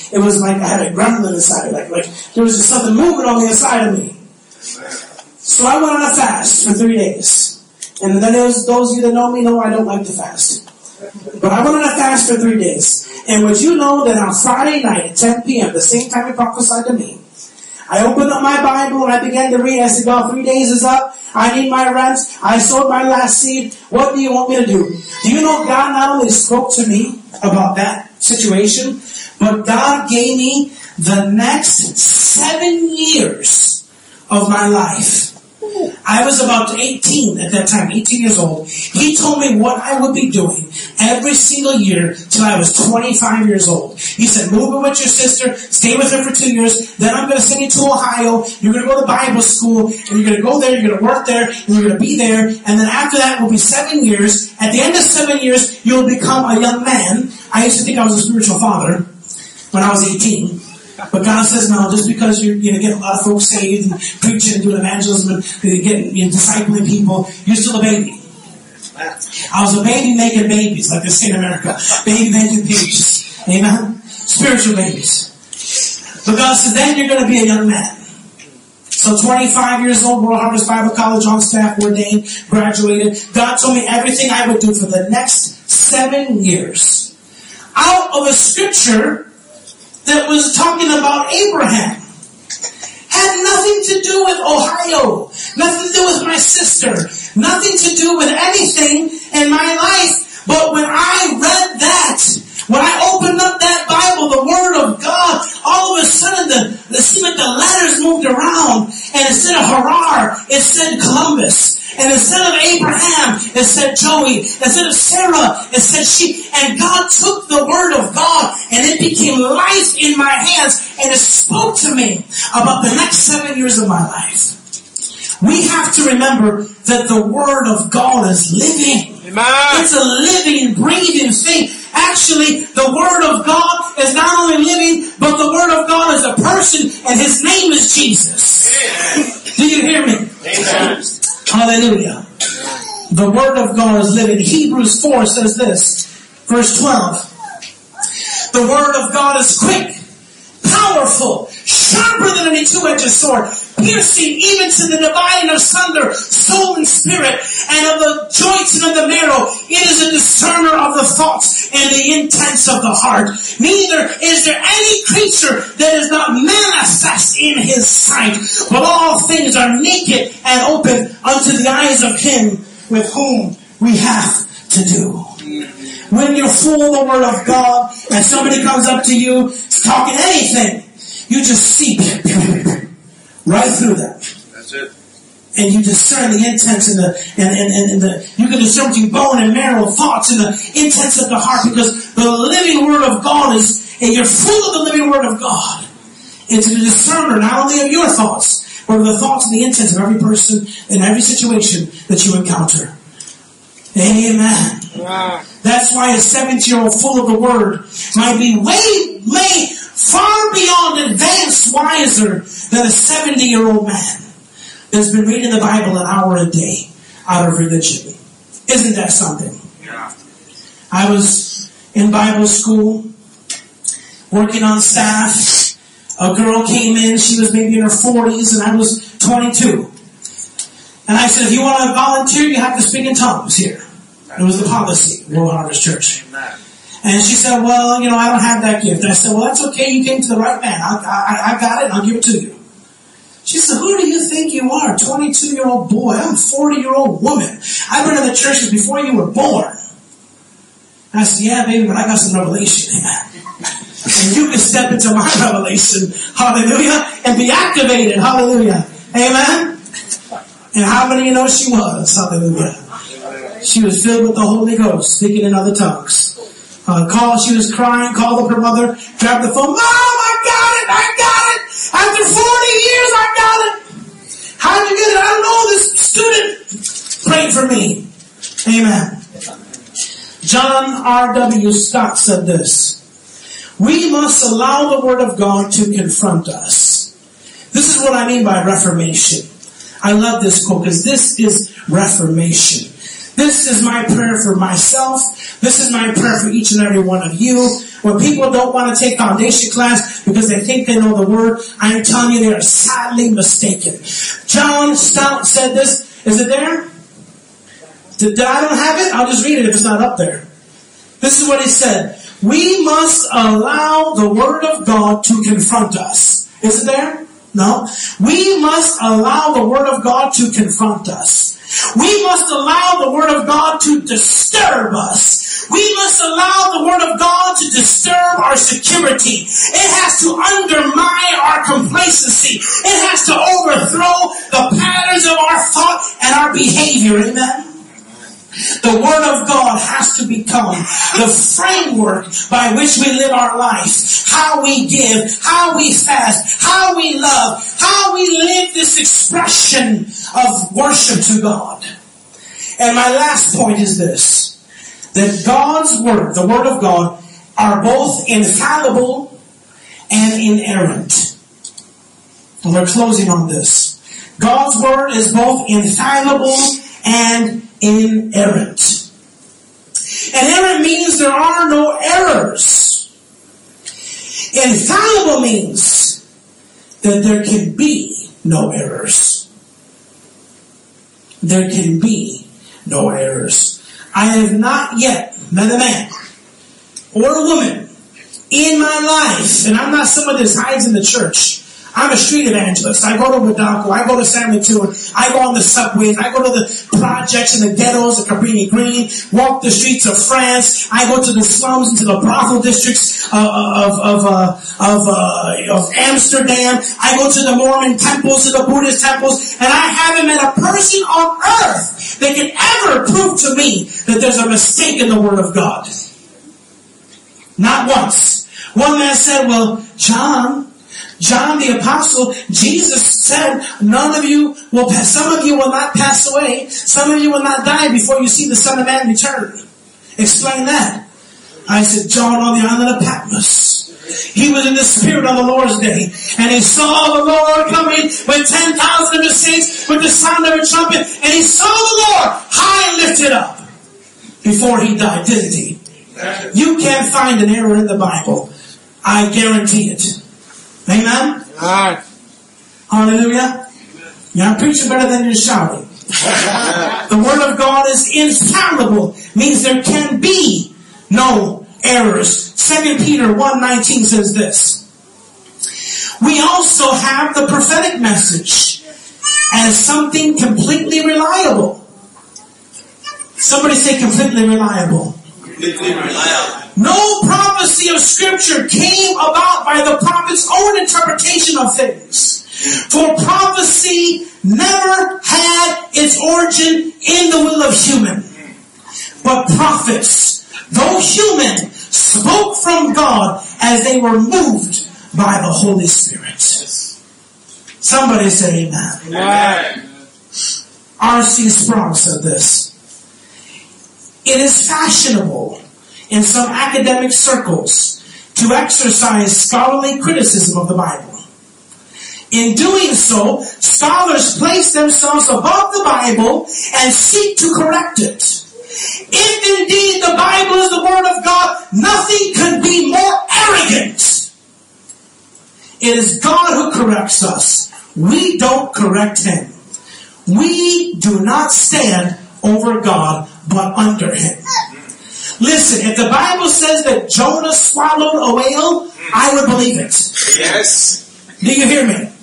it was like I had a gremlin inside. Like, like there was just something moving on the inside of me. So I went on a fast for three days. And then those, those of you that know me know I don't like to fast. But I went on a fast for three days. And would you know that on Friday night at ten p.m., the same time he prophesied to me, I opened up my Bible and I began to read. I said, God, three days is up. I need my rent. I sowed my last seed. What do you want me to do? Do you know God not only spoke to me about that situation, but God gave me the next seven years of my life. I was about eighteen at that time, eighteen years old. He told me what I would be doing every single year till I was twenty-five years old. He said, move in with your sister, stay with her for two years, then I'm going to send you to Ohio, you're going to go to Bible school, and you're going to go there, you're going to work there, and you're going to be there, and then after that will be seven years. At the end of seven years, you'll become a young man. I used to think I was a spiritual father when I was eighteen. But God says, no, just because you're you know, getting a lot of folks saved and preaching and doing evangelism and getting, you know, discipling people, you're still a baby. I was a baby making babies, like they say in America. Baby making babies. Amen? Spiritual babies. But God says, then you're going to be a young man. So twenty-five years old, World Harvest Bible College, on staff, ordained, graduated. God told me everything I would do for the next seven years. Out of a scripture that was talking about Abraham. Had nothing to do with Ohio. Nothing to do with my sister. Nothing to do with anything in my life. But when I read that, when I opened up that Bible, the Word of God, all of a sudden the, the, seemed like the letters moved around. And instead of Harar, it said Columbus. And instead of Abraham, it said Joey. Instead of Sarah, it said she. And God took the Word of God and it became life in my hands. And it spoke to me about the next seven years of my life. We have to remember that the Word of God is living. Amen. It's a living, breathing thing. Actually, the Word of God is not only living, but the Word of God is a person, and His name is Jesus. Amen. Do you hear me? Amen. Hallelujah. The Word of God is living. Hebrews four says this, verse twelve. The Word of God is quick, powerful, sharper than any two-edged sword, piercing even to the dividing of sunder, soul and spirit, and of the joints and of the marrow. It is a discerner of the thoughts and the intents of the heart. Neither is there any creature that is not manifest in His sight, but all things are naked and open unto the eyes of Him with whom we have to do. When you're full of the Word of God and somebody comes up to you talking anything, you just see right through them. That's it. And you discern the intents and the and, and, and, and the you can discern between bone and marrow, thoughts and the intents of the heart, because the living Word of God is, and you're full of the living Word of God. It's a discerner not only of your thoughts, but of the thoughts and the intents of every person in every situation that you encounter. Amen. Wow. That's why a seventy-year-old full of the Word might be way, way far beyond advanced wiser than a seventy-year-old man that's been reading the Bible an hour a day out of religion. Isn't that something? Yeah. I was in Bible school, working on staff. A girl came in, she was maybe in her forties, and I was twenty-two. And I said, if you want to volunteer, you have to speak in tongues here. It was the policy of World Harvest Church. Amen. And she said, well, you know, I don't have that gift. I said, well, that's okay. You came to the right man. I, I, I got it, and I'll give it to you. She said, who do you think you are? twenty-two-year-old boy. I'm a forty-year-old woman. I've been in the churches before you were born. And I said, yeah, baby, but I got some revelation. Amen. And you can step into my revelation. Hallelujah. And be activated. Hallelujah. Amen. And how many of you know she was? Hallelujah. She was filled with the Holy Ghost, speaking in other tongues. Uh, called, she was crying, called up her mother, grabbed the phone. Mom, I got it, I got it. After forty years, I got it. How did you get it? I don't know. This student prayed for me. Amen. John R W Stott said this. We must allow the Word of God to confront us. This is what I mean by reformation. I love this quote because this is reformation. This is my prayer for myself. This is my prayer for each and every one of you. when people don't want to take foundation class because they think they know the word, I'm telling you, they are sadly mistaken. John Stout said this. Is it there? Did, I don't have it? I'll just read it if it's not up there. This is what he said. We must allow the word of God to confront us. Is it there? No. We must allow the word of God to confront us. We must allow the word of God to disturb us. We must allow the word of God to disturb our security. It has to undermine our complacency. It has to overthrow the patterns of our thought and our behavior. Amen. The Word of God has to become the framework by which we live our life. How we give, how we fast, how we love, how we live this expression of worship to God. And my last point is this. That God's Word, the Word of God, are both infallible and inerrant. And we're closing on this. God's Word is both infallible and inerrant. Inerrant means there are no errors. Infallible means that there can be no errors. There can be no errors. I have not yet met a man or a woman in my life, and I'm not someone that hides in the church. I'm a street evangelist. I go to Wadako. I go to San Mateo. I go on the subways. I go to the projects in the ghettos of Cabrini Green. Walk the streets of France. I go to the slums, into the brothel districts uh, of of uh, of uh, of Amsterdam. I go to the Mormon temples, to the Buddhist temples, and I haven't met a person on earth that can ever prove to me that there's a mistake in the Word of God. Not once. One man said, "Well, John." John the Apostle, Jesus said, none of you will pass, some of you will not pass away, some of you will not die before you see the Son of Man return. Explain that. I said, John on the island of Patmos. He was in the Spirit on the Lord's day, and he saw the Lord coming with ten thousand of his saints with the sound of a trumpet, and he saw the Lord high and lifted up before he died, didn't he? You can't find an error in the Bible. I guarantee it. Amen? Right. Hallelujah. You're preaching better than you're shouting. The Word of God is infallible. Means there can be no errors. Second Peter one nineteen says this. We also have the prophetic message as something completely reliable. Somebody say completely reliable. Completely reliable. No prophecy of Scripture came about by the prophet's own interpretation of things. For prophecy never had its origin in the will of human. But prophets, though human, spoke from God as they were moved by the Holy Spirit. Somebody say amen. Amen. R C Sproul said this. It is fashionable in some academic circles to exercise scholarly criticism of the Bible. In doing so, scholars place themselves above the Bible and seek to correct it. If indeed the Bible is the Word of God, nothing could be more arrogant. It is God who corrects us. We don't correct Him. We do not stand over God, but under Him. Listen, if the Bible says that Jonah swallowed a whale, I would believe it. Yes. Do you hear me?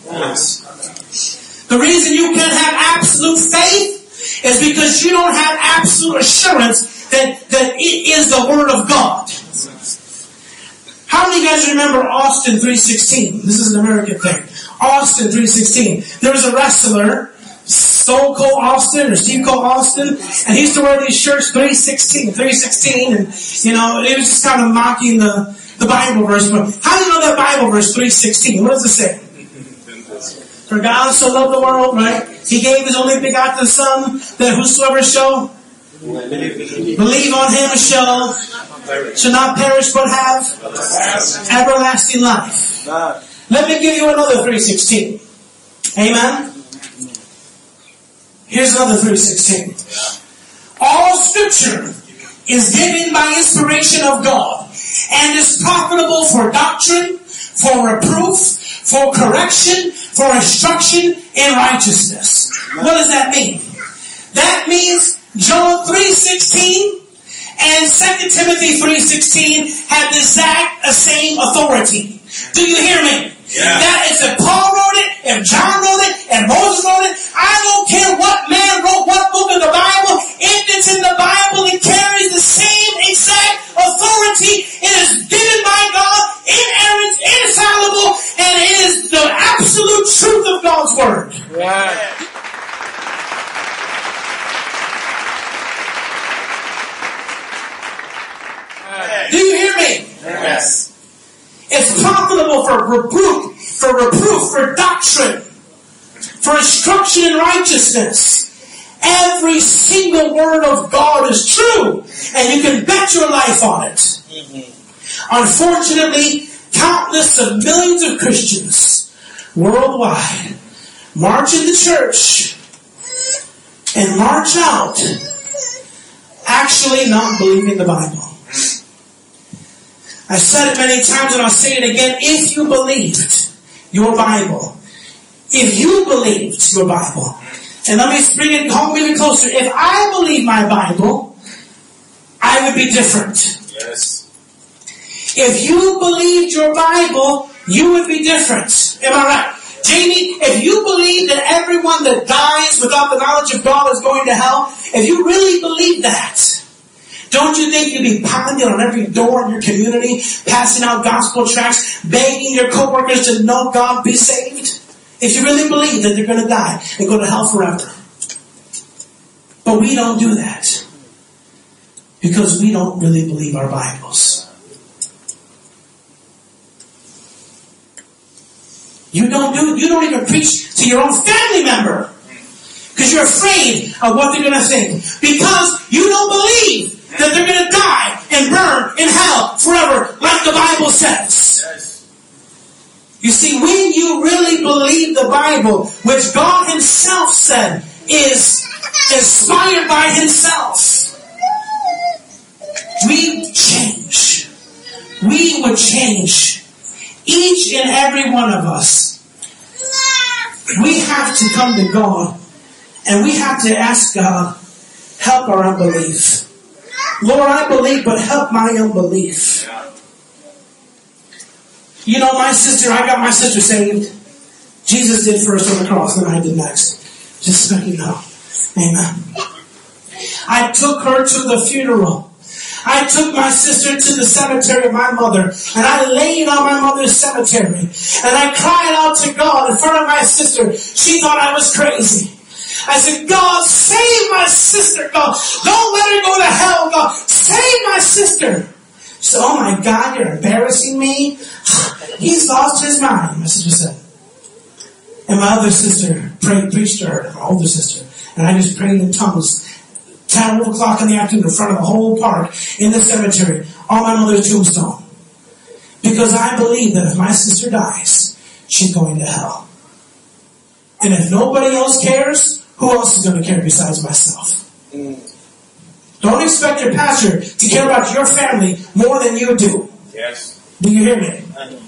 Yes. The reason you can't have absolute faith is because you don't have absolute assurance that, that it is the Word of God. How many of you guys remember Austin three sixteen? This is an American thing. Austin three sixteen. There was a wrestler, Stone Cold Austin or Steve Cold Austin, and he used to wear these shirts three sixteen, three sixteen, and you know, it was just kind of mocking the, the Bible verse. But how do you know that Bible verse three sixteen? What does it say? For God so loved the world, right? He gave His only begotten Son, that whosoever shall believe on Him shall, shall not perish but have everlasting life. Let me give you another three sixteen. Amen? Here's another three sixteen. All Scripture is given by inspiration of God and is profitable for doctrine, for reproof, for correction, for instruction in righteousness. What does that mean? That means Joel three sixteen and Second Timothy three sixteen have the exact same authority. Do you hear me? Yeah. That is if Paul wrote it, if John wrote it, and Moses wrote it, I don't care what man wrote what book of the Bible. If it's in the Bible, it carries the same exact authority. It is given by God, inerrant, infallible, and it is the absolute truth of God's word. Yeah. Do you hear me? Yes. It's profitable for reproof, for reproof, for doctrine, for instruction in righteousness. Every single word of God is true, and you can bet your life on it. Mm-hmm. Unfortunately, countless of millions of Christians worldwide march into church and march out actually not believing the Bible. I've said it many times and I'll say it again. If you believed your Bible, if you believed your Bible, and let me bring it home even closer. If I believe my Bible, I would be different. Yes. If you believed your Bible, you would be different. Am I right? Jamie, if you believe that everyone that dies without the knowledge of God is going to hell, if you really believe that, don't you think you'd be pounding on every door in your community, passing out gospel tracts, begging your coworkers to know God, be saved? If you really believe that they're going to die and go to hell forever. But we don't do that. Because we don't really believe our Bibles. You don't do, you don't even preach to your own family member. Because you're afraid of what they're going to think. Because you don't believe that they're going to die and burn in hell forever, like the Bible says. Yes. You see, when you really believe the Bible, which God Himself said is inspired by Himself, we change. We would change. Each and every one of us. We have to come to God and we have to ask God, help our unbelief. Lord, I believe, but help my unbelief. You know, my sister, I got my sister saved. Jesus did first on the cross, then I did next. Just so you know. Amen. I took her to the funeral. I took my sister to the cemetery of my mother, and I laid on my mother's cemetery, and I cried out to God in front of my sister. She thought I was crazy. I said, God, save my sister, God. Don't let her go to hell, God. Save my sister. She said, oh my God, you're embarrassing me. He's lost his mind, my sister said. And my other sister prayed, preached to her, my older sister. And I just prayed in tongues. twelve o'clock in the afternoon in front of the whole park in the cemetery on my mother's tombstone. Because I believe that if my sister dies, she's going to hell. And if nobody else cares, who else is going to care besides myself? Mm. Don't expect your pastor to care about your family more than you do. Yes. Do you hear me?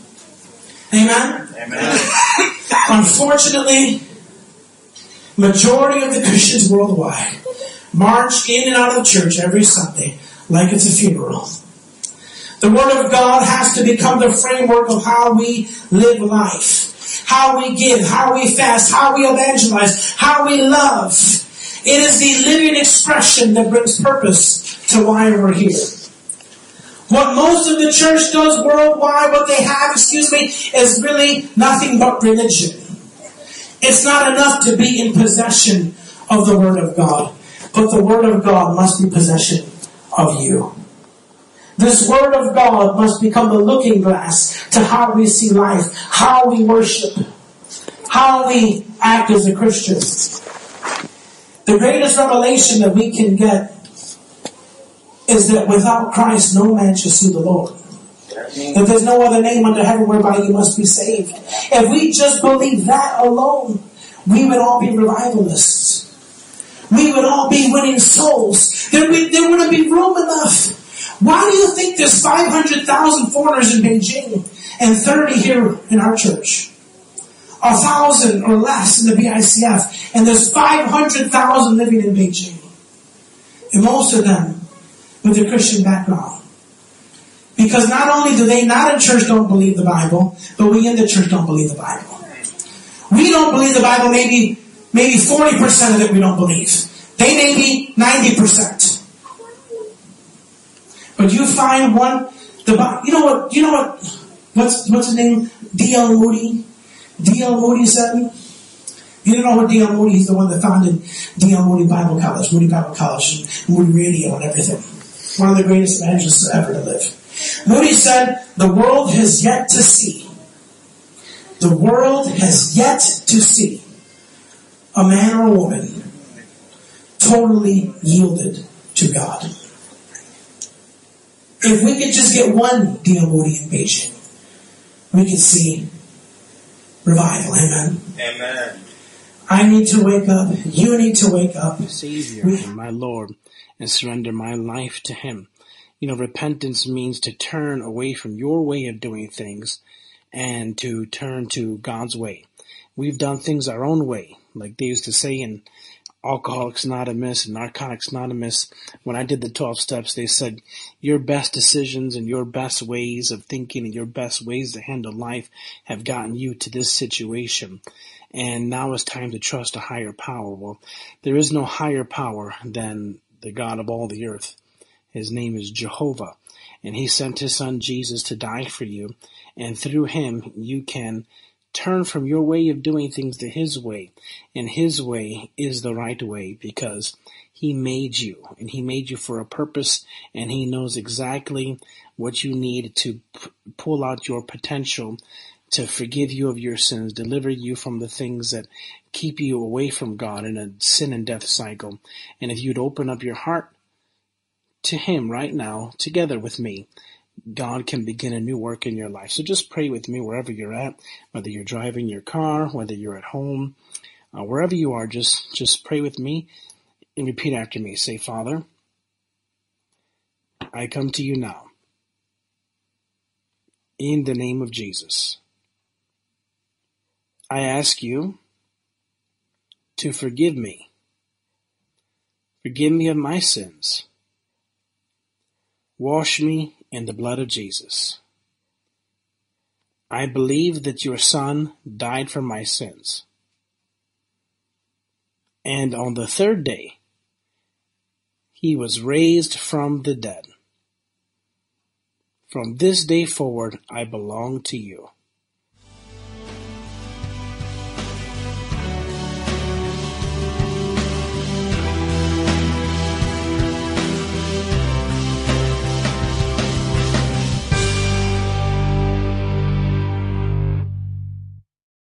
Amen? Amen. Unfortunately, majority of the Christians worldwide march in and out of church every Sunday like it's a funeral. The Word of God has to become the framework of how we live life. How we give, how we fast, how we evangelize, how we love. It is the living expression that brings purpose to why we're here. What most of the church does worldwide, what they have, excuse me, is really nothing but religion. It's not enough to be in possession of the Word of God, but the Word of God must be possession of you. This Word of God must become the looking glass to how we see life, how we worship, how we act as a Christian. The greatest revelation that we can get is that without Christ, no man shall see the Lord. That there's no other name under heaven whereby you must be saved. If we just believe that alone, we would all be revivalists. We would all be winning souls. There, be, there wouldn't be room enough Why do you think there's five hundred thousand foreigners in Beijing and thirty here in our church? A thousand or less in the B I C F, and there's five hundred thousand living in Beijing. And most of them with a Christian background. Because not only do they not in church don't believe the Bible, but we in the church don't believe the Bible. We don't believe the Bible, maybe maybe forty percent of it we don't believe. They may be ninety percent. But you find one, the you know what, you know what, what's, what's his name? D L Moody? D L Moody said? You don't know what D L Moody, he's the one that founded D L Moody Bible College, Moody Bible College, Moody Radio and everything. One of the greatest evangelists ever to live. Moody said, the world has yet to see, the world has yet to see a man or a woman totally yielded to God. If we could just get one D L Moody in Beijing, we could see revival. Amen. Amen. I need to wake up. You need to wake up. Savior and my Lord, and surrender my life to Him. You know, repentance means to turn away from your way of doing things and to turn to God's way. We've done things our own way, like they used to say in Alcoholics Anonymous and Narcotics Anonymous. When I did the twelve steps, they said your best decisions and your best ways of thinking and your best ways to handle life have gotten you to this situation. And now it's time to trust a higher power. Well, there is no higher power than the God of all the earth. His name is Jehovah, and He sent His Son Jesus to die for you, and through Him you can turn from your way of doing things to His way, and His way is the right way because He made you, and He made you for a purpose, and He knows exactly what you need to p- pull out your potential to forgive you of your sins, deliver you from the things that keep you away from God in a sin and death cycle. And if you'd open up your heart to Him right now, together with me, God can begin a new work in your life. So just pray with me wherever you're at, whether you're driving your car, whether you're at home, uh, wherever you are, just, just pray with me and repeat after me. Say, Father, I come to you now in the name of Jesus. I ask you to forgive me. Forgive me of my sins. Wash me in the blood of Jesus. I believe that your Son died for my sins. And on the third day, He was raised from the dead. From this day forward, I belong to you.